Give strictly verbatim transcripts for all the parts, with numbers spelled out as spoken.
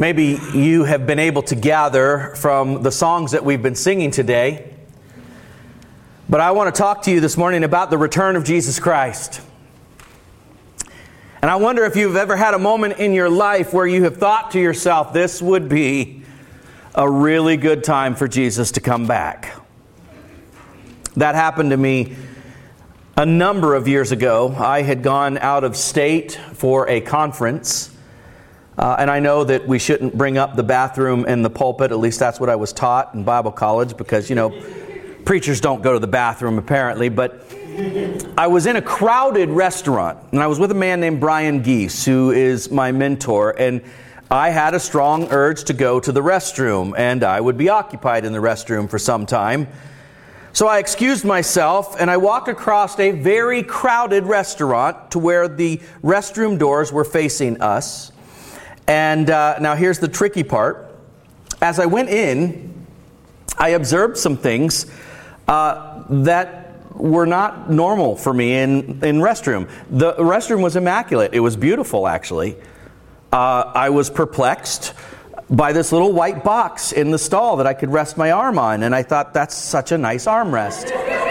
Maybe you have been able to gather from the songs that we've been singing today. But I want to talk to you this morning about the return of Jesus Christ. And I wonder if you've ever had a moment in your life where you have thought to yourself, this would be a really good time for Jesus to come back. That happened to me a number of years ago. I had gone out of state for a conference. Uh, and I know that we shouldn't bring up the bathroom in the pulpit. At least that's what I was taught in Bible college, because, you know, preachers don't go to the bathroom apparently. But I was in a crowded restaurant, and I was with a man named Brian Geese, who is my mentor. And I had a strong urge to go to the restroom, and I would be occupied in the restroom for some time. So I excused myself, and I walked across a very crowded restaurant to where the restroom doors were facing us. And uh, now here's the tricky part. As I went in, I observed some things uh, that were not normal for me in, in restroom. The restroom was immaculate. It was beautiful, actually. Uh, I was perplexed by this little white box in the stall that I could rest my arm on. And I thought, that's such a nice armrest.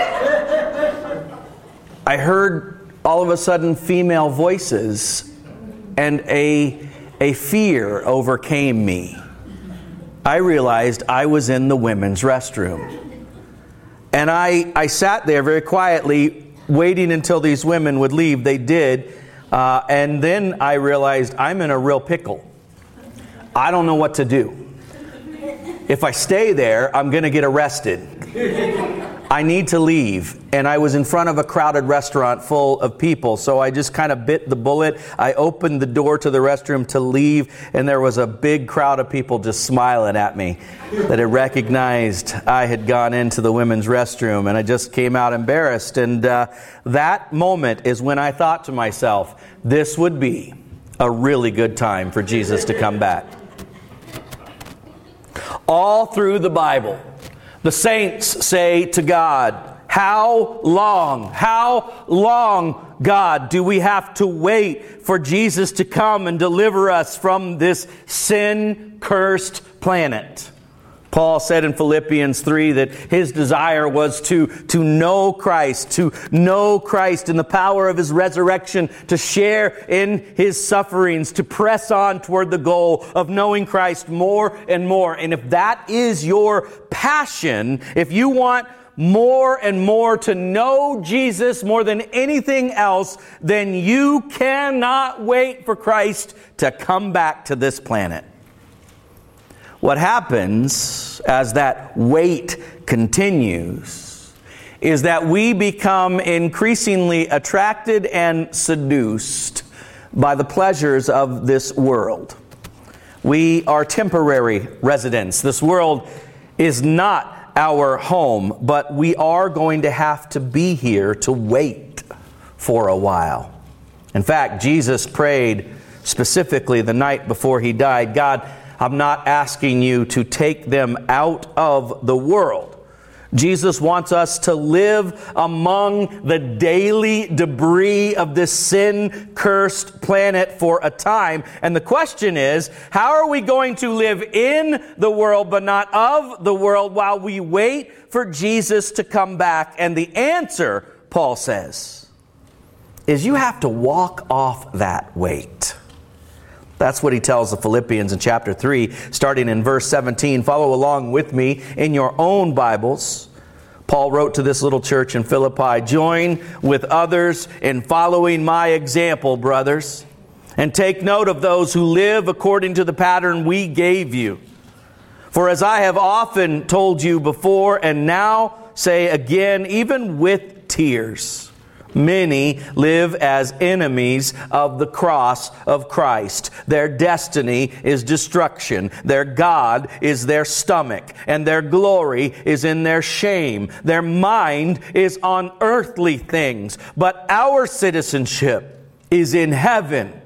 I heard all of a sudden female voices, and a... A fear overcame me. I realized I was in the women's restroom. And I, I sat there very quietly, waiting until these women would leave. They did. Uh, and then I realized I'm in a real pickle. I don't know what to do. If I stay there, I'm going to get arrested. I need to leave. And I was in front of a crowded restaurant full of people, so I just kind of bit the bullet. I opened the door to the restroom to leave, and there was a big crowd of people just smiling at me that had recognized I had gone into the women's restroom, and I just came out embarrassed. And uh, that moment is when I thought to myself, this would be a really good time for Jesus to come back. All through the Bible, the saints say to God, how long, how long, God, do we have to wait for Jesus to come and deliver us from this sin-cursed planet? Paul said in Philippians three that his desire was to, to know Christ, to know Christ in the power of His resurrection, to share in His sufferings, to press on toward the goal of knowing Christ more and more. And if that is your passion, if you want more and more to know Jesus more than anything else, then you cannot wait for Christ to come back to this planet. What happens as that wait continues is that we become increasingly attracted and seduced by the pleasures of this world. We are temporary residents. This world is not our home, but we are going to have to be here to wait for a while. In fact, Jesus prayed specifically the night before He died, God, I'm not asking you to take them out of the world. Jesus wants us to live among the daily debris of this sin-cursed planet for a time. And the question is, how are we going to live in the world but not of the world while we wait for Jesus to come back? And the answer, Paul says, is you have to walk off that weight. That's what he tells the Philippians in chapter three, starting in verse seventeen. Follow along with me in your own Bibles. Paul wrote to this little church in Philippi, join with others in following my example, brothers, and take note of those who live according to the pattern we gave you. For as I have often told you before, and now say again, even with tears, many live as enemies of the cross of Christ. Their destiny is destruction. Their God is their stomach, and their glory is in their shame. Their mind is on earthly things, but our citizenship is in heaven.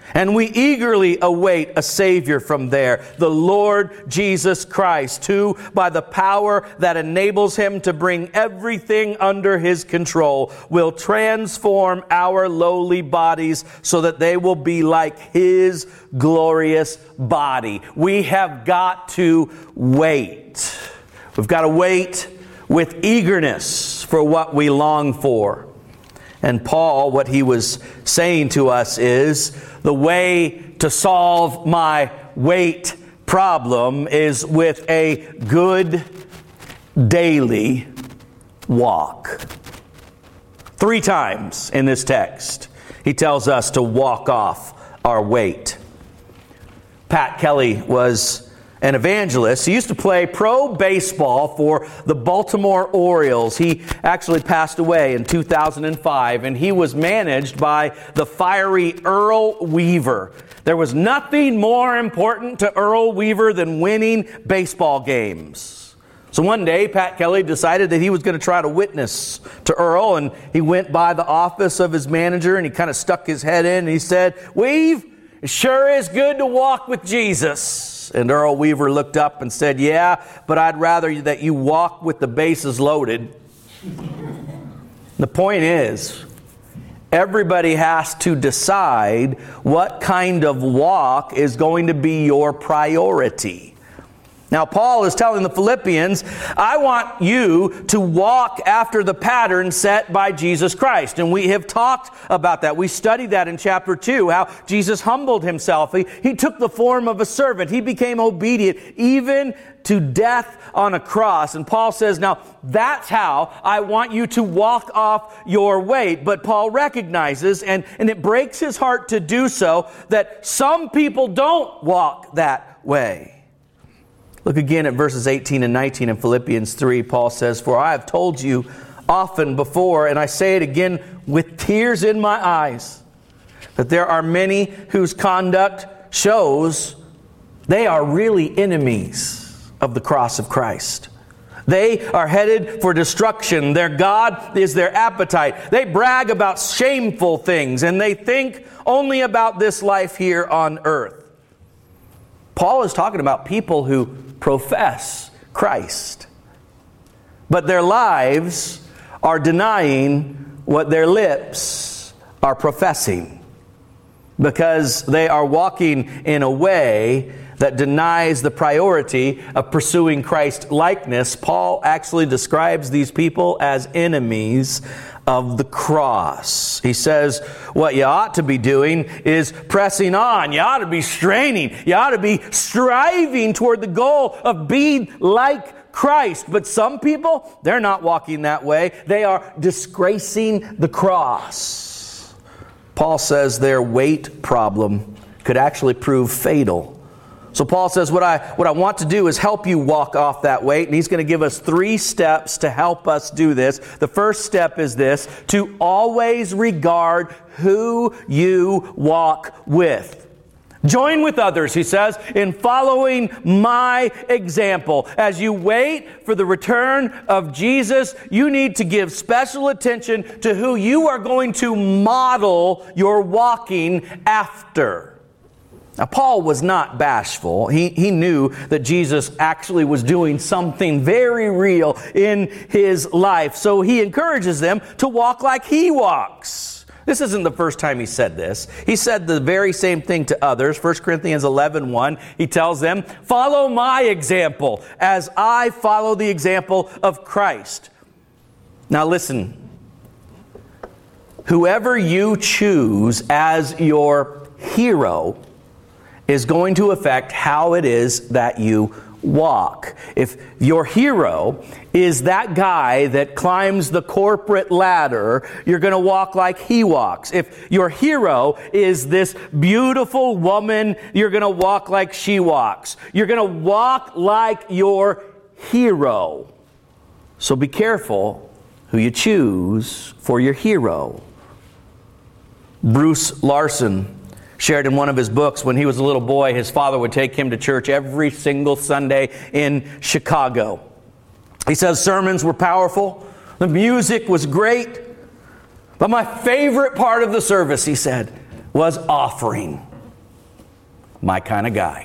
And we eagerly await a Savior from there, the Lord Jesus Christ, who, by the power that enables him to bring everything under his control, will transform our lowly bodies so that they will be like his glorious body. We have got to wait. We've got to wait with eagerness for what we long for. And Paul, what he was saying to us is, the way to solve my wait problem is with a good daily walk. Three times in this text, he tells us to walk off our wait. Pat Kelly was an evangelist. He used to play pro baseball for the Baltimore Orioles. He actually passed away in two thousand five, and he was managed by the fiery Earl Weaver. There was nothing more important to Earl Weaver than winning baseball games. So one day, Pat Kelly decided that he was going to try to witness to Earl, and he went by the office of his manager, and he kind of stuck his head in, and he said, "Weave, it sure is good to walk with Jesus." And Earl Weaver looked up and said, "Yeah, but I'd rather that you walk with the bases loaded." The point is, everybody has to decide what kind of walk is going to be your priority. Now, Paul is telling the Philippians, I want you to walk after the pattern set by Jesus Christ. And we have talked about that. We studied that in chapter two, how Jesus humbled himself. He, he took the form of a servant. He became obedient, even to death on a cross. And Paul says, now, that's how I want you to walk off your weight. But Paul recognizes, and, and it breaks his heart to do so, that some people don't walk that way. Look again at verses eighteen and nineteen in Philippians three. Paul says, "For I have told you often before, and I say it again with tears in my eyes, that there are many whose conduct shows they are really enemies of the cross of Christ. They are headed for destruction. Their God is their appetite. They brag about shameful things, and they think only about this life here on earth." Paul is talking about people who profess Christ, but their lives are denying what their lips are professing, because they are walking in a way that denies the priority of pursuing Christ likeness. Paul actually describes these people as enemies of the cross. He says what you ought to be doing is pressing on. You ought to be straining. You ought to be striving toward the goal of being like Christ. But some people, they're not walking that way. They are disgracing the cross. Paul says their weight problem could actually prove fatal. So Paul says, what I what I want to do is help you walk off that weight. And he's going to give us three steps to help us do this. The first step is this: to always regard who you walk with. Join with others, he says, in following my example. As you wait for the return of Jesus, you need to give special attention to who you are going to model your walking after. Now, Paul was not bashful. He, he knew that Jesus actually was doing something very real in his life. So he encourages them to walk like he walks. This isn't the first time he said this. He said the very same thing to others. First Corinthians eleven one, he tells them, "Follow my example as I follow the example of Christ." Now listen, whoever you choose as your hero is going to affect how it is that you walk. If your hero is that guy that climbs the corporate ladder, you're going to walk like he walks. If your hero is this beautiful woman, you're going to walk like she walks. You're going to walk like your hero. So be careful who you choose for your hero. Bruce Larson shared in one of his books, when he was a little boy, his father would take him to church every single Sunday in Chicago. He says sermons were powerful, the music was great, but my favorite part of the service, he said, was offering. My kind of guy.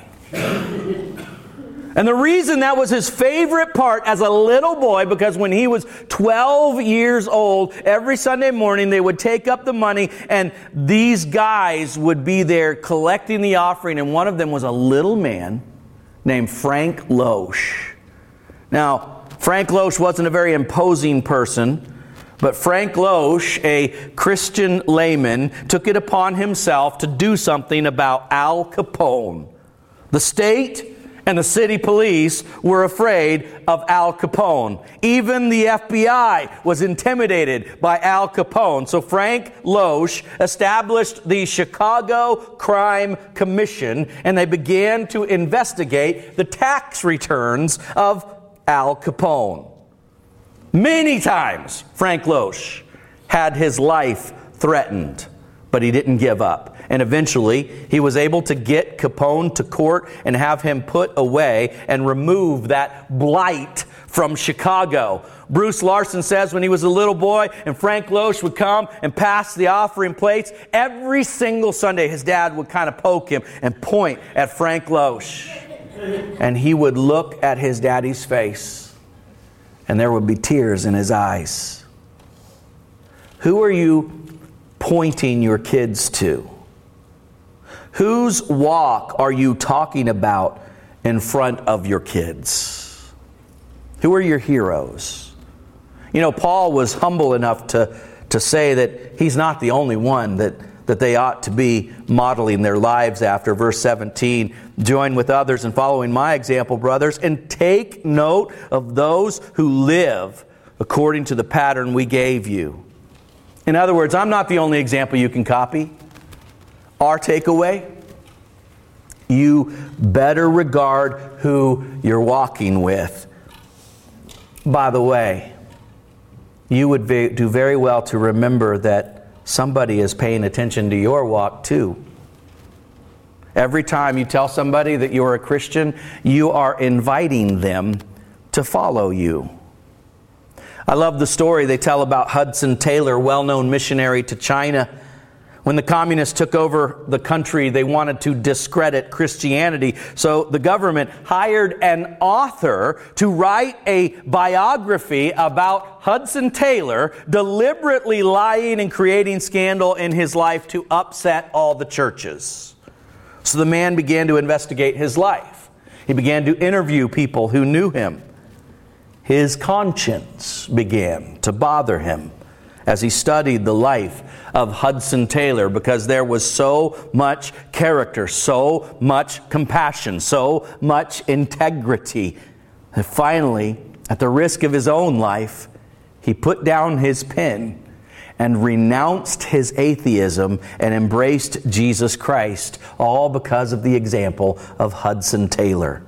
And the reason that was his favorite part as a little boy, because when he was twelve years old, every Sunday morning they would take up the money and these guys would be there collecting the offering, and one of them was a little man named Frank Loesch. Now, Frank Loesch wasn't a very imposing person, but Frank Loesch, a Christian layman, took it upon himself to do something about Al Capone. The state and the city police were afraid of Al Capone. Even the F B I was intimidated by Al Capone. So Frank Loesch established the Chicago Crime Commission, and they began to investigate the tax returns of Al Capone. Many times, Frank Loesch had his life threatened, but he didn't give up. And eventually, he was able to get Capone to court and have him put away and remove that blight from Chicago. Bruce Larson says when he was a little boy and Frank Loesch would come and pass the offering plates, every single Sunday his dad would kind of poke him and point at Frank Loesch. And he would look at his daddy's face, and there would be tears in his eyes. Who are you pointing your kids to? Whose walk are you talking about in front of your kids? Who are your heroes? You know, Paul was humble enough to, to say that he's not the only one that, that they ought to be modeling their lives after. Verse seventeen, join with others in following my example, brothers, and take note of those who live according to the pattern we gave you. In other words, I'm not the only example you can copy. Our takeaway, you better regard who you're walking with. By the way, you would be, do very well to remember that somebody is paying attention to your walk too. Every time you tell somebody that you're a Christian, you are inviting them to follow you. I love the story they tell about Hudson Taylor, well-known missionary to China. When the communists took over the country, they wanted to discredit Christianity. So the government hired an author to write a biography about Hudson Taylor, deliberately lying and creating scandal in his life to upset all the churches. So the man began to investigate his life. He began to interview people who knew him. His conscience began to bother him as he studied the life of Hudson Taylor, because there was so much character, so much compassion, so much integrity. And finally, at the risk of his own life, he put down his pen and renounced his atheism and embraced Jesus Christ, all because of the example of Hudson Taylor.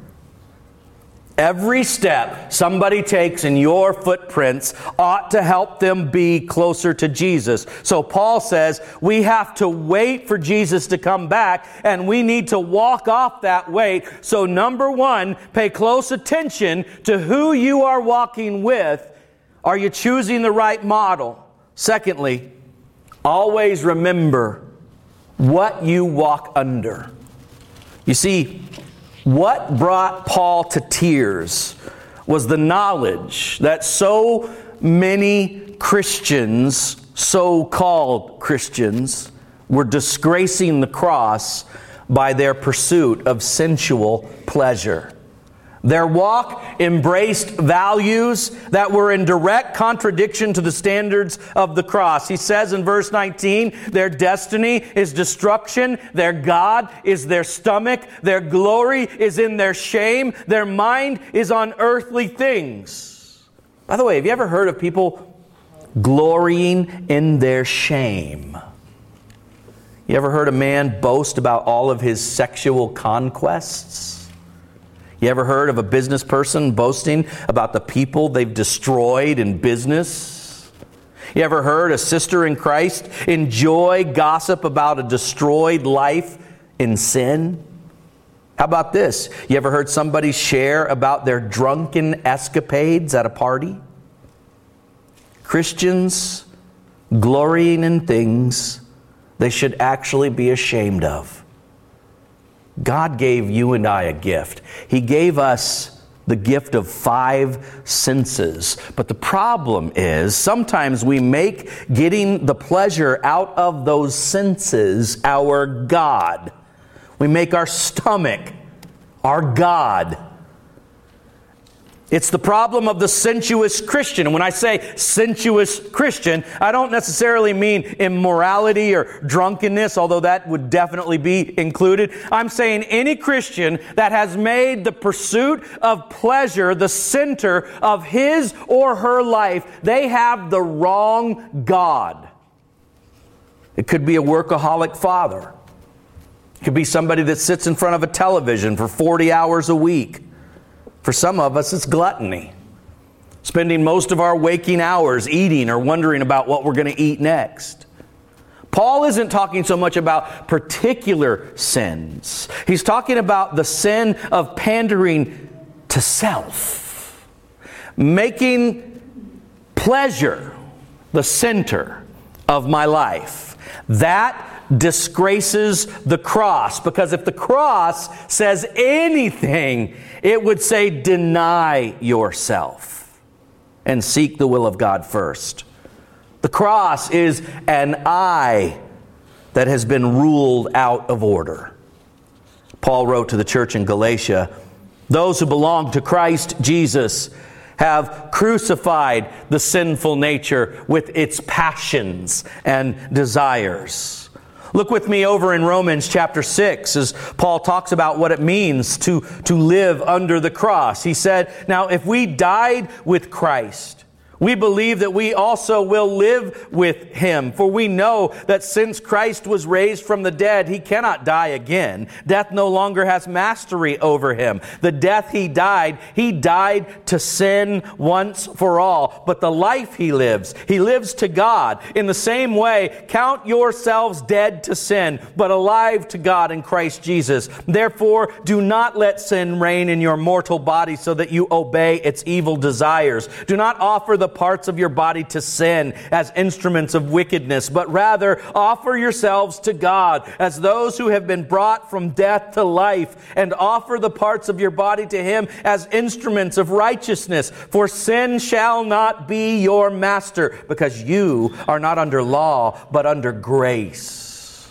Every step somebody takes in your footprints ought to help them be closer to Jesus. So Paul says we have to wait for Jesus to come back, and we need to walk off that wait. So number one, pay close attention to who you are walking with. Are you choosing the right model? Secondly, always remember what you walk under. You see, what brought Paul to tears was the knowledge that so many Christians, so-called Christians, were disgracing the cross by their pursuit of sensual pleasure. Their walk embraced values that were in direct contradiction to the standards of the cross. He says in verse nineteen, their destiny is destruction, their God is their stomach, their glory is in their shame, their mind is on earthly things. By the way, have you ever heard of people glorying in their shame? You ever heard a man boast about all of his sexual conquests? You ever heard of a business person boasting about the people they've destroyed in business? You ever heard a sister in Christ enjoy gossip about a destroyed life in sin? How about this? You ever heard somebody share about their drunken escapades at a party? Christians glorying in things they should actually be ashamed of. God gave you and I a gift. He gave us the gift of five senses. But the problem is sometimes we make getting the pleasure out of those senses our God. We make our stomach our God. It's the problem of the sensuous Christian. And when I say sensuous Christian, I don't necessarily mean immorality or drunkenness, although that would definitely be included. I'm saying any Christian that has made the pursuit of pleasure the center of his or her life, they have the wrong God. It could be a workaholic father. It could be somebody that sits in front of a television for forty hours a week. For some of us, it's gluttony. Spending most of our waking hours eating or wondering about what we're going to eat next. Paul isn't talking so much about particular sins. He's talking about the sin of pandering to self. Making pleasure the center of my life. That disgraces the cross, because if the cross says anything, it would say deny yourself and seek the will of God first. The cross is an I that has been ruled out of order. Paul wrote to the church in Galatia, those who belong to Christ Jesus have crucified the sinful nature with its passions and desires. Look with me over in Romans chapter six as Paul talks about what it means to, to live under the cross. He said, now if we died with Christ, we believe that we also will live with Him. For we know that since Christ was raised from the dead, He cannot die again. Death no longer has mastery over Him. The death He died, He died to sin once for all. But the life He lives, He lives to God. In the same way, count yourselves dead to sin, but alive to God in Christ Jesus. Therefore, do not let sin reign in your mortal body so that you obey its evil desires. Do not offer the parts of your body to sin as instruments of wickedness, but rather offer yourselves to God as those who have been brought from death to life, and offer the parts of your body to Him as instruments of righteousness. For sin shall not be your master, because you are not under law, but under grace.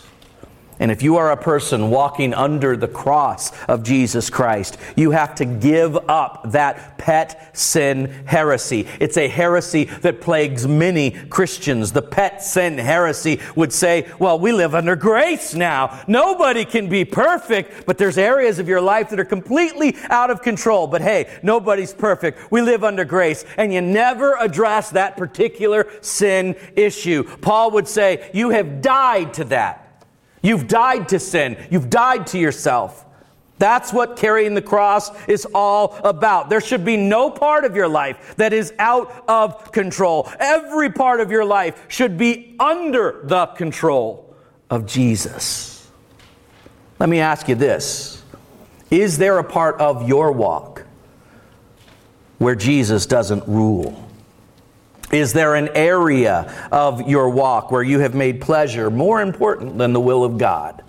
And if you are a person walking under the cross of Jesus Christ, you have to give up that pet sin heresy. It's a heresy that plagues many Christians. The pet sin heresy would say, well, we live under grace now. Nobody can be perfect, but there's areas of your life that are completely out of control. But hey, nobody's perfect. We live under grace. And you never address that particular sin issue. Paul would say, you have died to that. You've died to sin. You've died to yourself. That's what carrying the cross is all about. There should be no part of your life that is out of control. Every part of your life should be under the control of Jesus. Let me ask you this. Is there a part of your walk where Jesus doesn't rule? Is there an area of your walk where you have made pleasure more important than the will of God?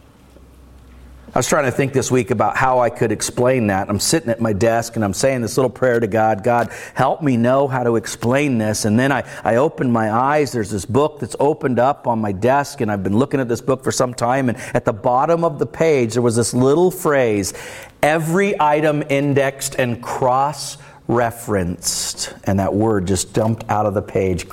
I was trying to think this week about how I could explain that. I'm sitting at my desk and I'm saying this little prayer to God. God, help me know how to explain this. And then I, I open my eyes. There's this book that's opened up on my desk, and I've been looking at this book for some time. And at the bottom of the page, there was this little phrase, every item indexed and cross referenced, and that word just dumped out of the page.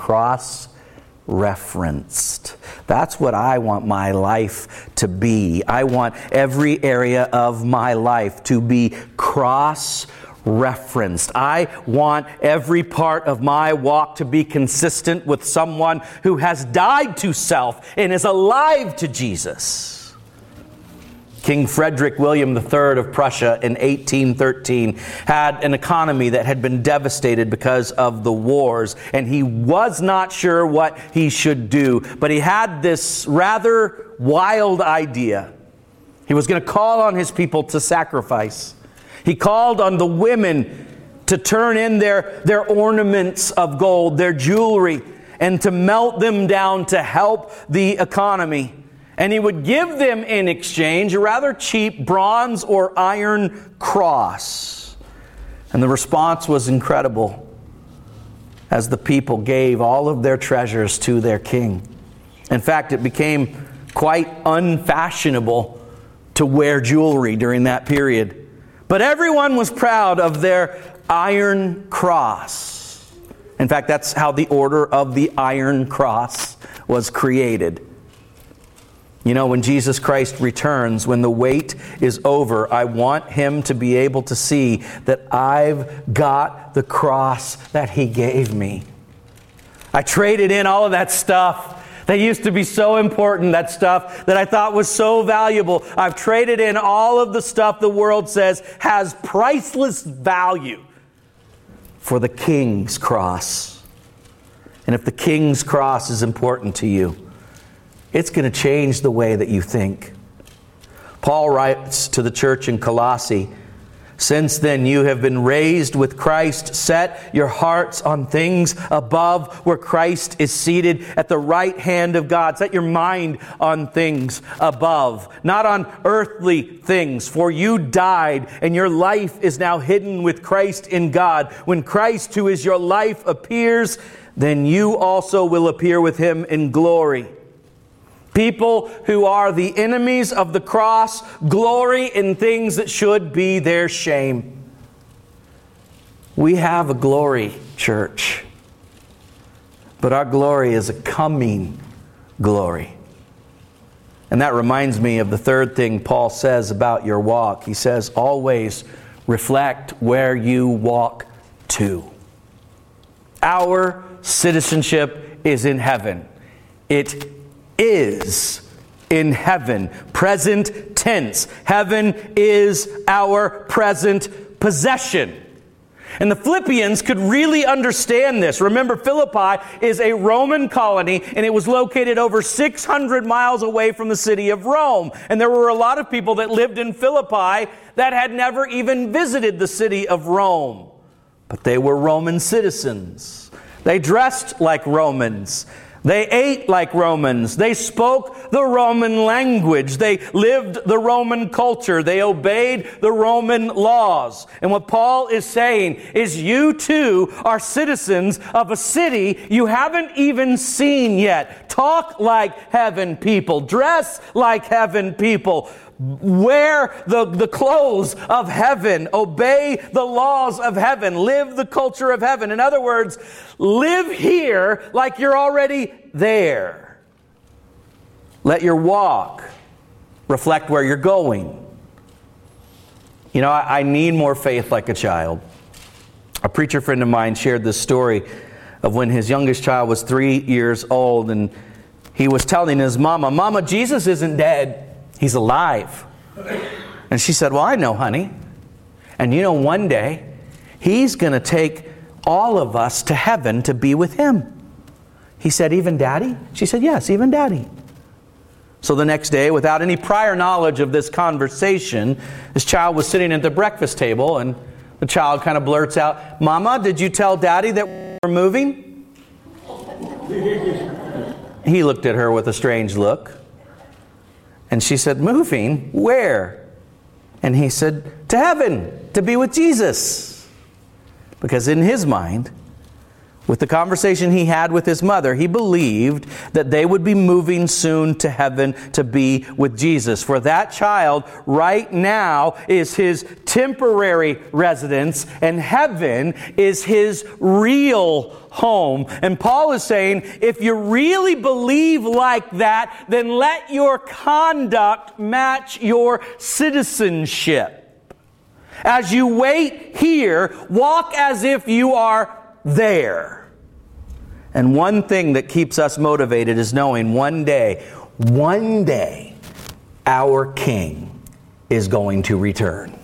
Cross-referenced. That's what I want my life to be. I want every area of my life to be cross-referenced. I want every part of my walk to be consistent with someone who has died to self and is alive to Jesus. King Frederick William the Third of Prussia in eighteen thirteen had an economy that had been devastated because of the wars, and he was not sure what he should do, but he had this rather wild idea. He was going to call on his people to sacrifice. He called on the women to turn in their, their ornaments of gold, their jewelry, and to melt them down to help the economy. And he would give them in exchange a rather cheap bronze or iron cross. And the response was incredible as the people gave all of their treasures to their king. In fact, it became quite unfashionable to wear jewelry during that period. But everyone was proud of their iron cross. In fact, that's how the Order of the Iron Cross was created. You know, when Jesus Christ returns, when the wait is over, I want him to be able to see that I've got the cross that he gave me. I traded in all of that stuff that used to be so important, that stuff that I thought was so valuable. I've traded in all of the stuff the world says has priceless value for the King's cross. And if the King's cross is important to you, it's going to change the way that you think. Paul writes to the church in Colossae, "Since then you have been raised with Christ. Set your hearts on things above, where Christ is seated at the right hand of God." Set your mind on things above, not on earthly things. For you died, and your life is now hidden with Christ in God. When Christ, who is your life, appears, then you also will appear with him in glory. People who are the enemies of the cross glory in things that should be their shame. We have a glory, church. But our glory is a coming glory. And that reminds me of the third thing Paul says about your walk. He says, always reflect where you walk to. Our citizenship is in heaven. It is in heaven. Present tense. Heaven is our present possession. And the Philippians could really understand this. Remember, Philippi is a Roman colony, and it was located over six hundred miles away from the city of Rome. And there were a lot of people that lived in Philippi that had never even visited the city of Rome. But they were Roman citizens. They dressed like Romans. They ate like Romans. They spoke the Roman language. They lived the Roman culture. They obeyed the Roman laws. And what Paul is saying is you too are citizens of a city you haven't even seen yet. Talk like heaven people. Dress like heaven people. Wear the, the clothes of heaven. Obey the laws of heaven. Live the culture of heaven. In other words, live here like you're already there. Let your walk reflect where you're going. You know, I, I need more faith like a child. A preacher friend of mine shared this story of when his youngest child was three years old, and he was telling his mama, "Mama, Jesus isn't dead. He's alive." And she said, "Well, I know, honey. And you know, one day, he's going to take all of us to heaven to be with him." He said, "Even Daddy?" She said, "Yes, even Daddy." So the next day, without any prior knowledge of this conversation, this child was sitting at the breakfast table, and the child kind of blurts out, "Mama, did you tell Daddy that we're moving?" He looked at her with a strange look. And she said, "Moving? Where?" And he said, "To heaven, to be with Jesus." Because in his mind, with the conversation he had with his mother, he believed that they would be moving soon to heaven to be with Jesus. For that child right now is his temporary residence, and heaven is his real home. And Paul is saying, if you really believe like that, then let your conduct match your citizenship. As you wait here, walk as if you are there. And one thing that keeps us motivated is knowing one day, one day, our King is going to return.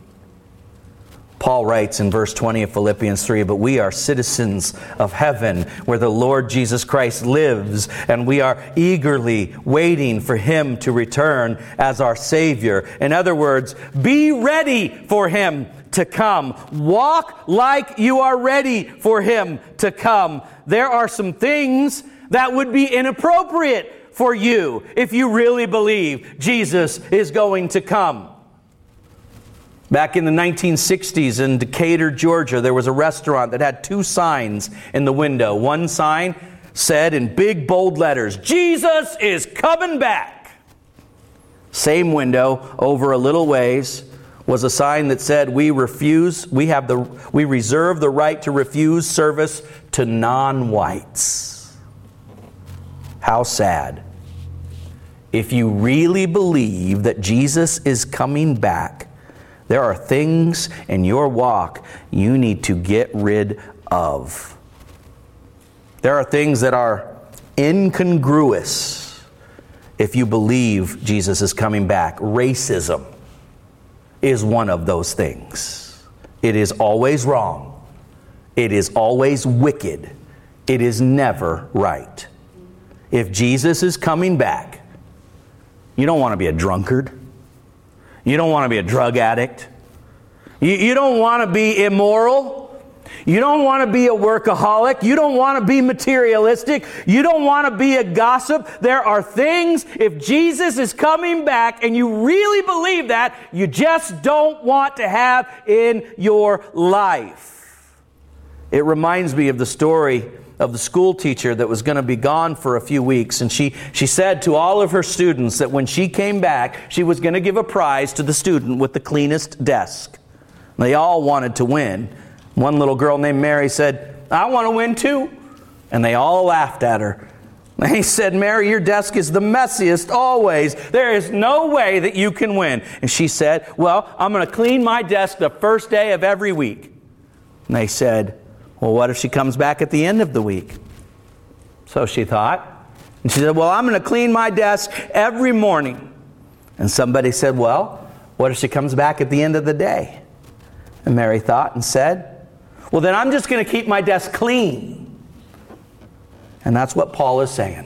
Paul writes in verse twenty of Philippians three, "But we are citizens of heaven, where the Lord Jesus Christ lives, and we are eagerly waiting for him to return as our Savior." In other words, be ready for him to come. Walk like you are ready for him to come. There are some things that would be inappropriate for you if you really believe Jesus is going to come. Back in the nineteen sixties in Decatur, Georgia, there was a restaurant that had two signs in the window. One sign said in big bold letters, "Jesus is coming back." Same window over a little ways was a sign that said, "We refuse, we have the we reserve the right to refuse service to non-whites." How sad. If you really believe that Jesus is coming back, there are things in your walk you need to get rid of. There are things that are incongruous if you believe Jesus is coming back. Racism is one of those things. It is always wrong. It is always wicked. It is never right. If Jesus is coming back, you don't want to be a drunkard. You don't want to be a drug addict. You, you don't want to be immoral. You don't want to be a workaholic. You don't want to be materialistic. You don't want to be a gossip. There are things, if Jesus is coming back and you really believe that, you just don't want to have in your life. It reminds me of the story of the school teacher that was going to be gone for a few weeks. And she, she said to all of her students that when she came back, she was going to give a prize to the student with the cleanest desk. They all wanted to win. One little girl named Mary said, "I want to win too." And they all laughed at her. And he said, "Mary, your desk is the messiest always. There is no way that you can win." And she said, "Well, I'm going to clean my desk the first day of every week." And they said, "Well, what if she comes back at the end of the week?" So she thought. And she said, "Well, I'm going to clean my desk every morning." And somebody said, "Well, what if she comes back at the end of the day?" And Mary thought and said, "Well, then I'm just going to keep my desk clean." And that's what Paul is saying.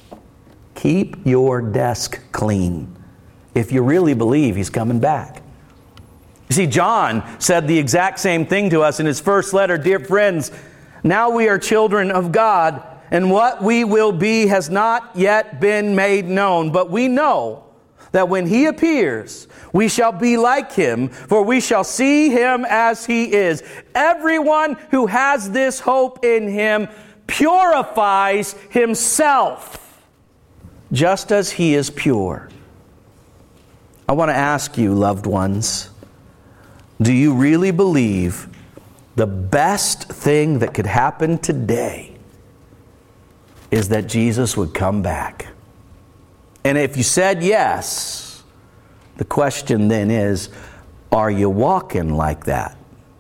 Keep your desk clean if you really believe he's coming back. You see, John said the exact same thing to us in his first letter. "Dear friends, now we are children of God, and what we will be has not yet been made known. But we know that when he appears, we shall be like him, for we shall see him as he is. Everyone who has this hope in him purifies himself, just as he is pure." I want to ask you, loved ones, do you really believe the best thing that could happen today is that Jesus would come back? And if you said yes, the question then is, are you walking like that?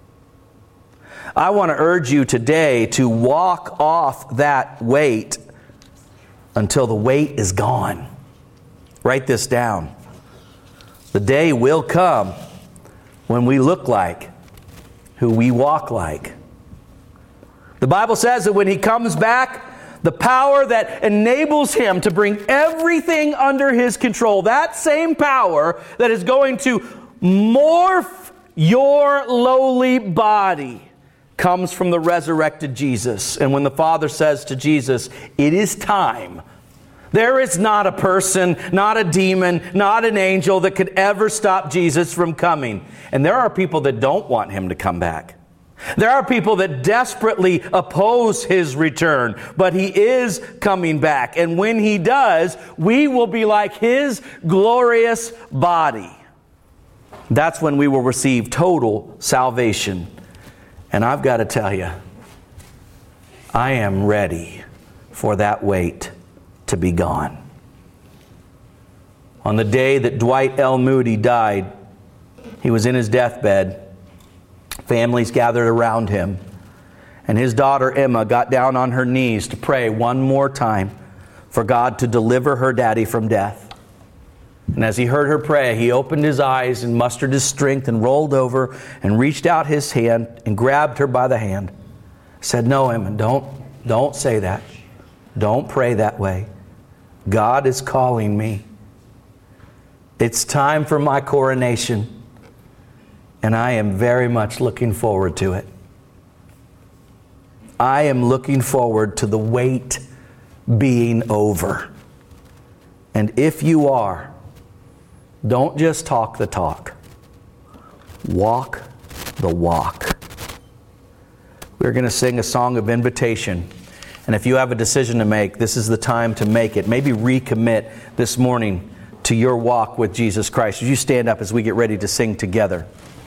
I want to urge you today to walk off that weight until the weight is gone. Write this down. The day will come when we look like who we walk like. The Bible says that when he comes back, the power that enables him to bring everything under his control, that same power that is going to morph your lowly body, comes from the resurrected Jesus. And when the Father says to Jesus, "It is time," there is not a person, not a demon, not an angel that could ever stop Jesus from coming. And there are people that don't want him to come back. There are people that desperately oppose his return, but he is coming back. And when he does, we will be like his glorious body. That's when we will receive total salvation. And I've got to tell you, I am ready for that weight to be gone. On the day that Dwight L. Moody died, he was in his deathbed. Families gathered around him. And his daughter Emma got down on her knees to pray one more time for God to deliver her daddy from death. And as he heard her pray, he opened his eyes and mustered his strength and rolled over and reached out his hand and grabbed her by the hand. Said, "No, Emma, don't, don't say that. Don't pray that way. God is calling me. It's time for my coronation. And I am very much looking forward to it. I am looking forward to the wait being over. And if you are, don't just talk the talk. Walk the walk. We're going to sing a song of invitation. And if you have a decision to make, this is the time to make it. Maybe recommit this morning to your walk with Jesus Christ. Would you stand up as we get ready to sing together?